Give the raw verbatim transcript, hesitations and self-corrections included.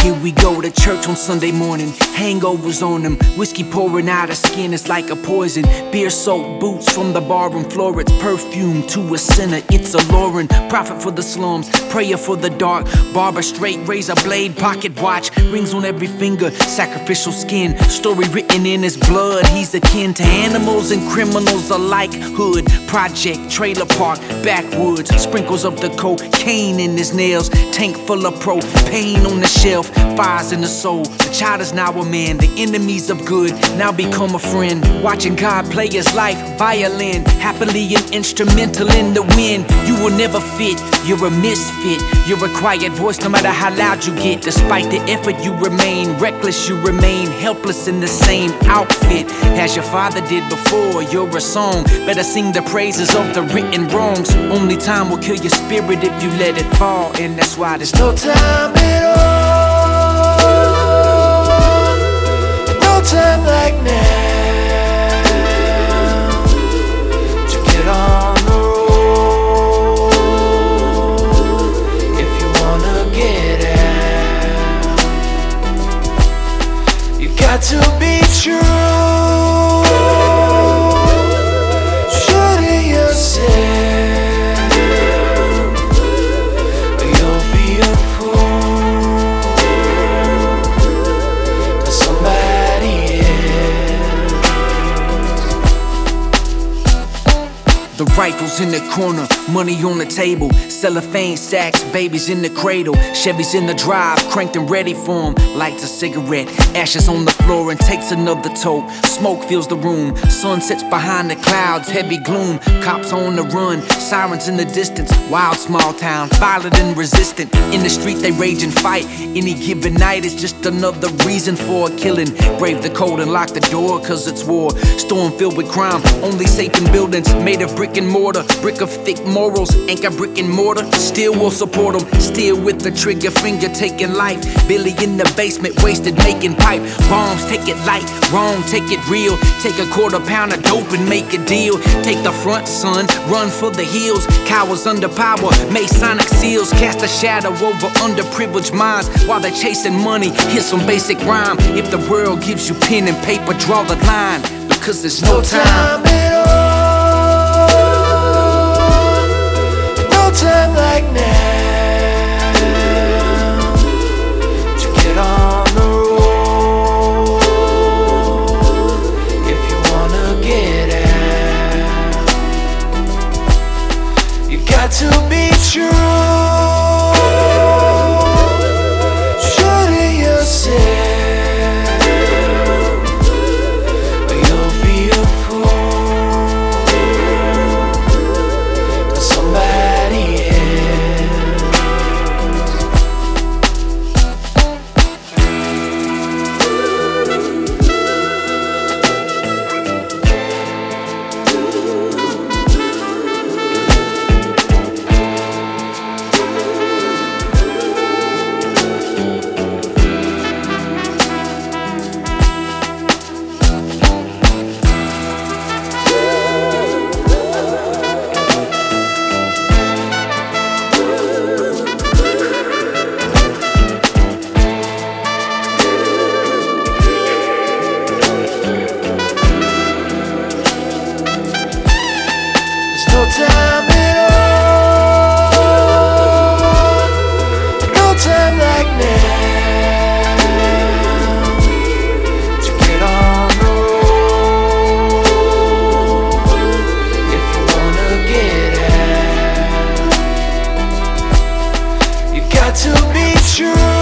Here we go to church on Sunday morning, hangovers on them, whiskey pouring out of skin, it's like a poison. Beer soaked boots from the barroom floor, it's perfume to a sinner, it's alluring. Prophet for the slums, prayer for the dark, barber straight, razor blade, pocket watch, rings on every finger, sacrificial skin, story written in his blood. He's akin to animals and criminals alike. Hood, project, trailer park, backwoods, sprinkles of the cocaine in his nails, tank full of propane on the shelf, fires in the soul. The child is now a man, the enemies of good now become a friend. Watching God play his life, violin, happily an instrumental in the wind. You will never fit, you're a misfit, you're a quiet voice no matter how loud you get. Despite the effort you remain, reckless you remain, helpless in the same outfit as your father did before. You're a song, better sing the praises of the written wrongs. Only time will kill your spirit if you let it fall, and that's why there's no time at all. No time like now to get on the road if you wanna get out. You got to be true. The rifles in the corner, money on the table, cellophane sacks, babies in the cradle, Chevys in the drive, cranked and ready for 'em. Lights a cigarette, ashes on the floor and takes another toke. Smoke fills the room, sun sets behind the clouds, heavy gloom. Cops on the run, sirens in the distance. Wild small town, violent and resistant. In the street they rage and fight. Any given night is just another reason for a killing. Brave the cold and lock the door, cause it's war. Storm filled with crime, only safe in buildings made of brick and mortar, brick of thick morals, ain't got brick and mortar, still will support them, still with the trigger finger taking life, Billy in the basement wasted making pipe, bombs take it light, wrong take it real, take a quarter pound of dope and make a deal, take the front son, run for the hills, cowards under power, Masonic seals, cast a shadow over underprivileged minds, while they're chasing money, here's some basic rhyme, if the world gives you pen and paper, draw the line, because there's no time at all. Time like now to get on the road if you wanna get out. You got to be true. True to yourself, or you'll be a fool to somebody. No time at all. No time like now to get on the road if you wanna get out. You got to be true.